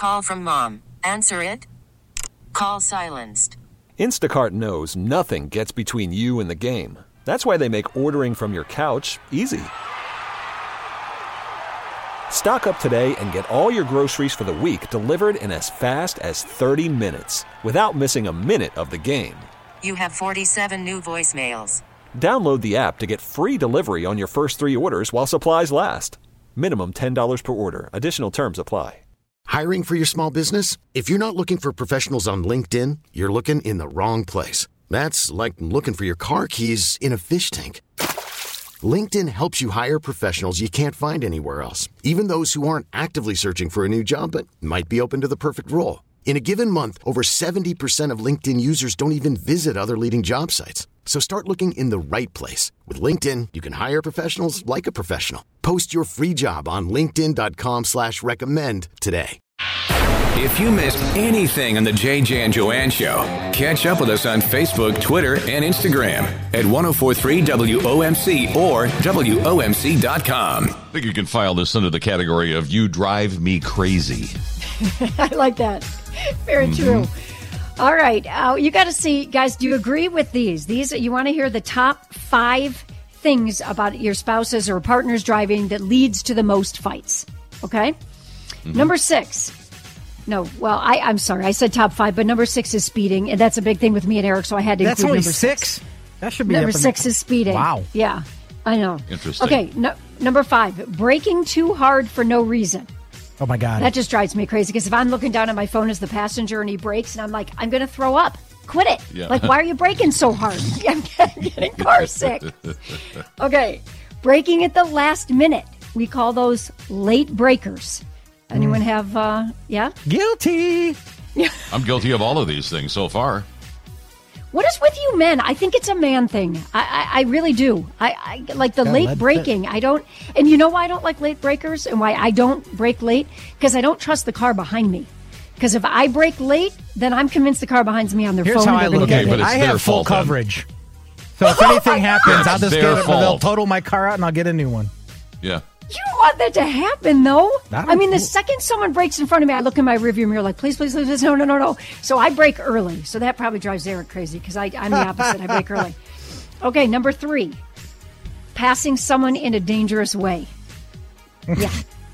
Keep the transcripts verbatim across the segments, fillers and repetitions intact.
Call from mom. Answer it. Call silenced. Instacart knows nothing gets between you and the game. That's why they make ordering from your couch easy. Stock up today and get all your groceries for the week delivered in as fast as thirty minutes without missing a minute of the game. You have forty-seven new voicemails. Download the app to get free delivery on your first three orders while supplies last. Minimum ten dollars per order. Additional terms apply. Hiring for your small business? If you're not looking for professionals on LinkedIn, you're looking in the wrong place. That's like looking for your car keys in a fish tank. LinkedIn helps you hire professionals you can't find anywhere else, even those who aren't actively searching for a new job but might be open to the perfect role. In a given month, over seventy percent of LinkedIn users don't even visit other leading job sites. So start looking in the right place. With LinkedIn, you can hire professionals like a professional. Post your free job on linkedin.com slash recommend today. If you missed anything on the J J and Joanne Show, catch up with us on Facebook, Twitter, and Instagram at ten forty-three W O M C or W O M C dot com. I think you can file this under the category of You Drive Me Crazy. I like that. Very mm-hmm. true. All right. Uh, you got to see, guys, do you agree with these? These, you want to hear the top five things about your spouse's or partner's driving that leads to the most fights. Okay? Mm-hmm. Number six. No, well, I, I'm sorry. I said top five, but number six is speeding. And that's a big thing with me and Eric, so I had to that's include only number six? six. That should be Number six is speeding. Wow. Yeah, I know. Interesting. Okay, no, number five, braking too hard for no reason. Oh, my God. That just drives me crazy because if I'm looking down at my phone as the passenger and he brakes and I'm like, I'm going to throw up. Quit it. Yeah. Like, why are you braking so hard? I'm getting car sick. Okay, braking at the last minute. We call those late breakers. Anyone have, uh, yeah? Guilty. I'm guilty of all of these things so far. What is with you men? I think it's a man thing. I, I, I really do. I, I like the yeah, late braking. I don't, and you know why I don't like late breakers and why I don't brake late? Because I don't trust the car behind me. Because if I brake late, then I'm convinced the car behind me on their Here's phone. How I look okay, at it. I have full fault, coverage. Then. So if anything happens, I'll just get it. They'll fault. total my car out and I'll get a new one. Yeah. You don't want that to happen, though. I, I mean, the second someone breaks in front of me, I look in my rearview mirror like, please, please, please, please, no, no, no, no. So I brake early. So that probably drives Eric crazy because I'm the opposite. I brake early. Okay, number three, passing someone in a dangerous way. Yeah.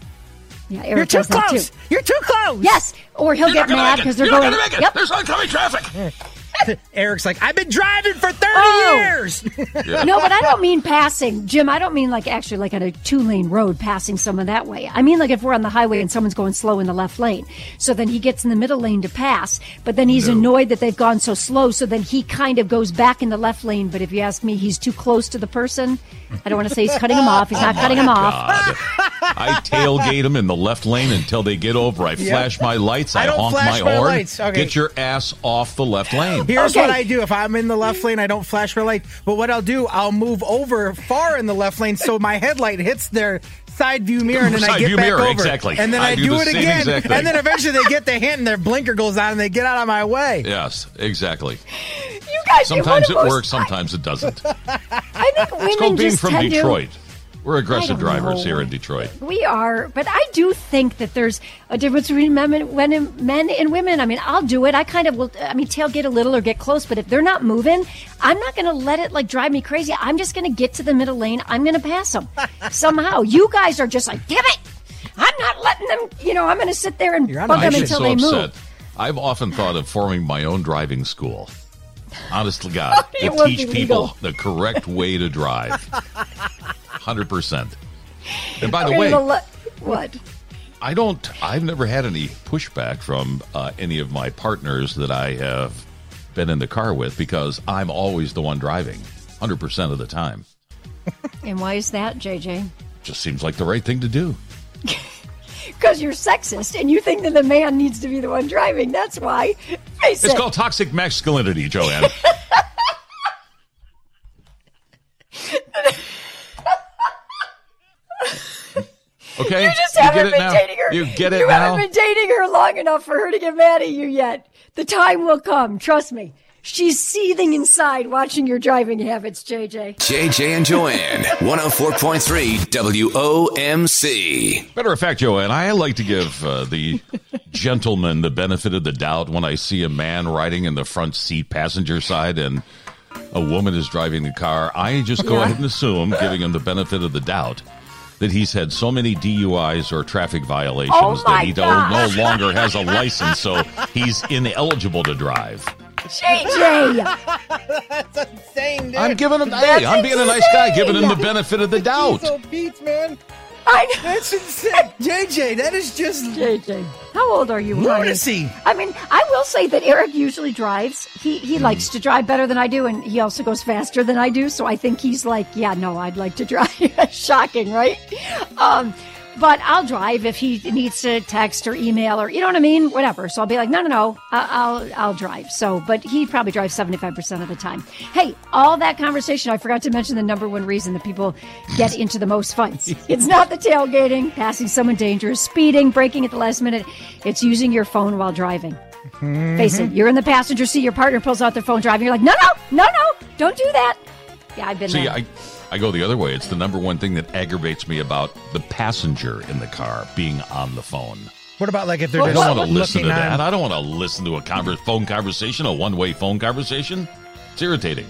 Yeah, Eric You're too does that close. Too. You're too close. Yes, or he'll You're get mad because they're You're going. Not gonna make it. Yep. There's oncoming traffic. Eric's like, I've been driving for thirty oh. years. Yeah. No, but I don't mean passing. Jim, I don't mean like actually like on a two-lane road passing someone that way. I mean like if we're on the highway and someone's going slow in the left lane. So then he gets in the middle lane to pass, but then he's no. annoyed that they've gone so slow. So then he kind of goes back in the left lane. But if you ask me, he's too close to the person. I don't want to say he's cutting him off. He's oh not cutting him God. off. I tailgate them in the left lane until they get over. I yep. flash my lights. I, I don't honk flash my my horn. lights. Okay. Get your ass off the left lane. Here's okay. what I do. If I'm in the left lane, I don't flash my light. But what I'll do, I'll move over far in the left lane so my headlight hits their side view mirror, and then side I get view back mirror, over. Exactly. And then I, I do, do the it same again. exact thing. And then eventually they get the hint, and their blinker goes on, and they get out of my way. Yes, exactly. You guys, sometimes it most, works, sometimes it doesn't. I think women it's called being just from tend Detroit. To, We're aggressive drivers know. here in Detroit. We are, but I do think that there's a difference between men and, men and women. I mean, I'll do it. I kind of will, I mean, tailgate a little or get close, but if they're not moving, I'm not going to let it like drive me crazy. I'm just going to get to the middle lane. I'm going to pass them somehow. You guys are just like, damn it. I'm not letting them, you know, I'm going to sit there and bug them until so they upset. move. I've often thought of forming my own driving school. Honest to God, it to teach people legal. the correct way to drive. one hundred percent. And by the okay, way, le- what? I don't, I've never had any pushback from uh, any of my partners that I have been in the car with because I'm always the one driving, one hundred percent of the time. And why is that, J J? Just seems like the right thing to do. Because you're sexist and you think that the man needs to be the one driving. That's why. Face it's it. called toxic masculinity, Joanne. Okay, you just you haven't been now? dating her. You get it you now? haven't been dating her long enough for her to get mad at you yet. The time will come. Trust me. She's seething inside watching your driving habits, J J. J J and Joanne, one oh four point three W O M C. Matter of fact, Joanne, I like to give uh, the gentleman the benefit of the doubt when I see a man riding in the front seat passenger side and a woman is driving the car. I just go Yeah. ahead and assume, giving him the benefit of the doubt, that he's had so many D U Is or traffic violations Oh that my he don't, gosh. no longer has a license, so he's ineligible to drive. J J. That's insane, dude. I'm giving him, That's hey, I'm being a nice guy, giving him the benefit of the doubt. So Pete, man. I know. That's insane. J J, that is just J J. How old are you, honey? lunacy. I mean, I will say that Eric usually drives. He he likes to drive better than I do, and he also goes faster than I do. So I think he's like, yeah, no, I'd like to drive. Shocking, right? Um, but I'll drive if he needs to text or email or you know what I mean, whatever. So I'll be like, no, no, no, I- I'll I'll drive. So, but he probably drives seventy-five percent of the time. Hey, all that conversation, I forgot to mention the number one reason that people get into the most fights. It's not the tailgating, passing someone dangerous, speeding, braking at the last minute. It's using your phone while driving. Mm-hmm. Face it, you're in the passenger seat, your partner pulls out their phone driving. You're like, no, no, no, no, don't do that. Yeah, I've been See, there. I, I go the other way. It's the number one thing that aggravates me about the passenger in the car being on the phone. What about like if they're I just don't want to listen to looking that. on- I don't want to listen to a conver- phone conversation, a one-way phone conversation. It's irritating.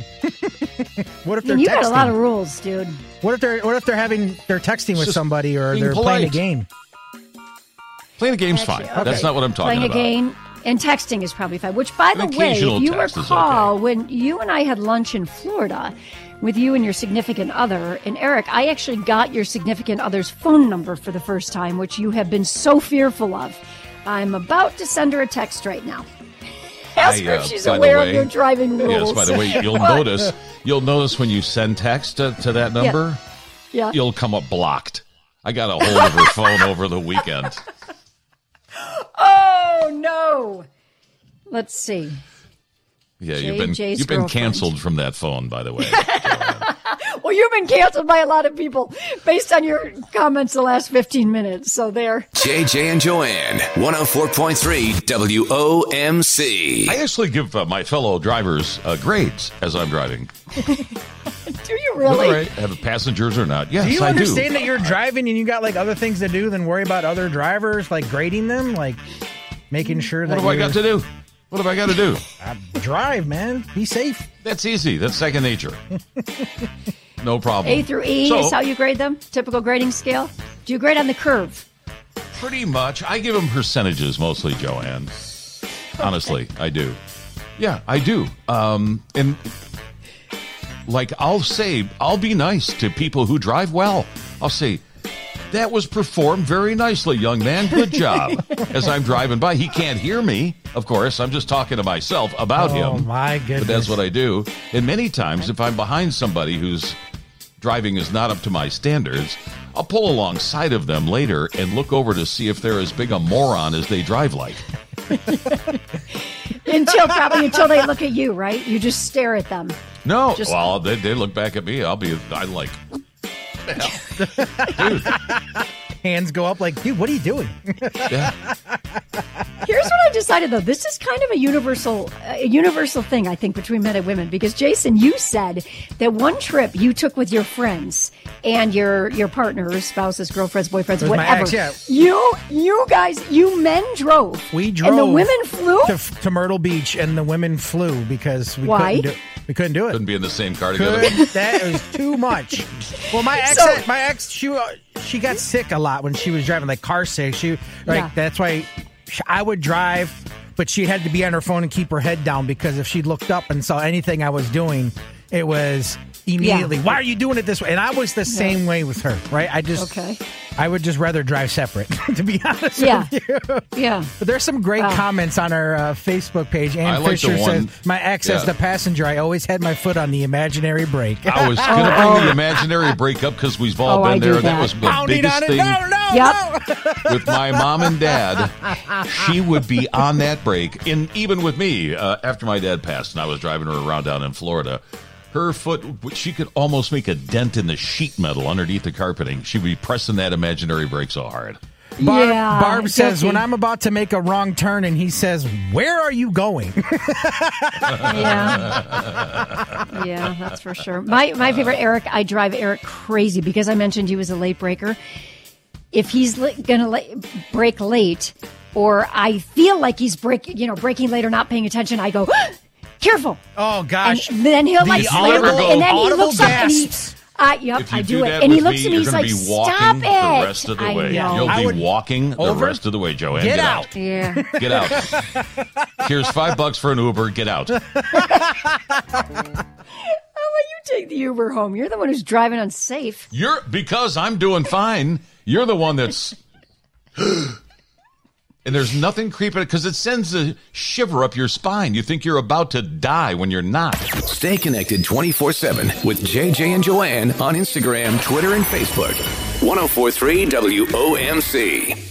What if they're And you texting? got a lot of rules, dude. What if they're What if they're having they're texting with just somebody or being they're playing a polite. game? Playing a game's Actually, fine. okay. That's not what I'm talking Playing about. a game and texting is probably fine. Which, by An the way, occasional if you text is recall, okay. when you and I had lunch in Florida with you and your significant other, and Eric, I actually got your significant other's phone number for the first time, which you have been so fearful of. I'm about to send her a text right now. Ask I, her uh, if she's by the aware way- of your driving Yes, rules. by the way, you'll What? notice you'll notice when you send text to, to that number, Yeah. you'll come up blocked. I got a hold of her phone over the weekend. Oh no! Let's see. Yeah, J you've been J's you've been girlfriend. canceled from that phone, by the way. Well, you've been canceled by a lot of people based on your comments the last fifteen minutes. So there. J J and Joanne, one oh four point three W O M C. I actually give uh, my fellow drivers uh, grades as I'm driving. Do you really? Whether I have passengers or not. Yes, Do you I understand do. that you're driving and you got like other things to do than worry about other drivers, like grading them, like making sure that What have I you're- got to do? What have I got to do? Uh, drive, man. Be safe. That's easy. That's second nature. No problem. A through E So, is how you grade them? Typical grading scale? Do you grade on the curve? pretty much. I give them percentages mostly, Joanne. Honestly, I do. Yeah, I do. Um, and like I'll say, I'll be nice to people who drive well. I'll say, that was performed very nicely, young man. Good job. As I'm driving by, he can't hear me. Of course, I'm just talking to myself about Oh, him. my goodness. But that's what I do. And many times, if I'm behind somebody whose driving is not up to my standards, I'll pull alongside of them later and look over to see if they're as big a moron as they drive like. Until probably until they look at you, right? You just stare at them. No, Just- well, they, they look back at me. I'll be, I like, dude. Hands go up like, dude, what are you doing? Yeah. Here's what I decided though. This is kind of a universal, a universal thing, I think, between men and women. Because Jason, you said that one trip you took with your friends and your your partners, spouses, girlfriends, boyfriends, With my whatever. ex, yeah. You you guys, you men drove. We drove. and the women flew. to, to Myrtle Beach, and the women flew because we Why? couldn't do, we couldn't do it. Couldn't be in the same car together. Could, that was too much. Well, my ex, So- my ex, she uh, she got sick a lot when she was driving, like car sick. She like Yeah. that's why sh- I would drive, but she had to be on her phone and keep her head down because if she looked up and saw anything I was doing, it was immediately, Yeah. why are you doing it this way? And I was the same way with her, right? I just, Okay. I would just rather drive separate, to be honest Yeah. with you. Yeah. But there's some great Wow. comments on our uh, Facebook page. Ann I like the Fisher one- says, my ex as yeah. the passenger, I always had my foot on the imaginary brake. I was going to bring the imaginary break up because we've all Oh, I been do there. That that. was the Pounding biggest on it. thing No, no, Yep. no. with my mom and dad. She would be on that break. And even with me, uh, after my dad passed and I was driving her around down in Florida, her foot, she could almost make a dent in the sheet metal underneath the carpeting. She'd be pressing that imaginary brake so hard. Barb, Yeah, Barb says, guilty. when I'm about to make a wrong turn and he says, where are you going? Yeah. Yeah, that's for sure. My my favorite Eric, I drive Eric crazy because I mentioned he was a late breaker. If he's li- going to la- break late, or I feel like he's break, you know, breaking late or not paying attention, I go, careful. Oh, gosh. And then he'll The like slam audible- it, and then he audible looks up and he, gasps. uh, yep, If you I do, do it. that And he with looks me, at me, you're he's gonna like, be stop walking it. the rest of the I way. know. You'll I be would- walking the Over? rest of the way, Joanne. Get Get, out. Yeah. Get out. Here's five bucks for an Uber. Get out. How about you take the Uber home? You're the one who's driving unsafe. You're because I'm doing fine. You're the one that's. And there's nothing creeping because it sends a shiver up your spine. You think you're about to die when you're not. Stay connected twenty-four seven with J J and Joanne on Instagram, Twitter, and Facebook. ten forty-three W O M C.